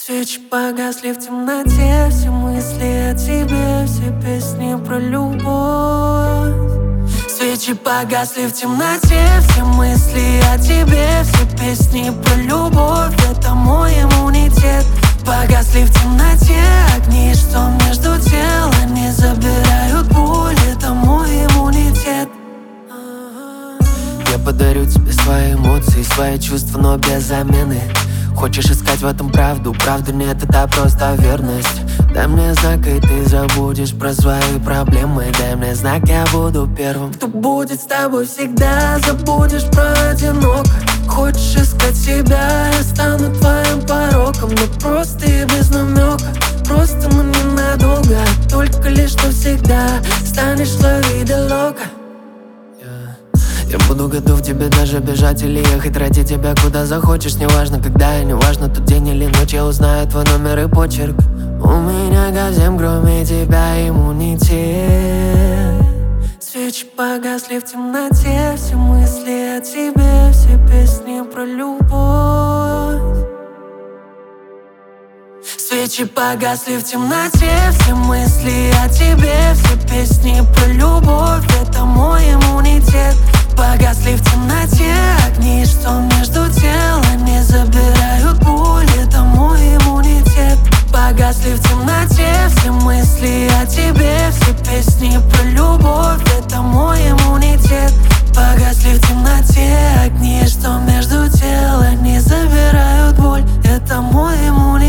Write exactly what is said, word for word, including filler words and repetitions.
Свечи погасли в темноте, все мысли о тебе, все песни про любовь. Свечи погасли в темноте, все мысли о тебе, все песни про любовь. Это мой иммунитет. Погасли в темноте огни, что между телами забирают боль. Это мой иммунитет. Я подарю тебе свои эмоции, свои чувства, но без замены. Хочешь искать в этом правду? Правды нет, это просто верность. Дай мне знак, и ты забудешь про свои проблемы. Дай мне знак, я буду первым, кто будет с тобой всегда. Забудешь про одиноко. Хочешь искать себя, я стану твоим пороком. Но просто и без намека. Просто, но ненадолго. Только лишь навсегда станешь лови де лока. Я буду готов тебе даже бежать или ехать ради тебя куда захочешь. Неважно когда и неважно тот день или ночь, я узнаю твой номер и почерк. У меня ко всем, кроме тебя, иммунитет. Свечи погасли в темноте, все мысли о тебе, все песни про любовь. Свечи погасли в темноте, все мысли о тебе, все песни про любовь. Это мой иммунитет. Погасли в темноте огни, что между телами забирают боль. Это мой иммунитет. Погасли в темноте все мысли о тебе, все песни про любовь. Это мой иммунитет. Погасли в темноте огни, что между телами забирают боль. Это мой иммунитет.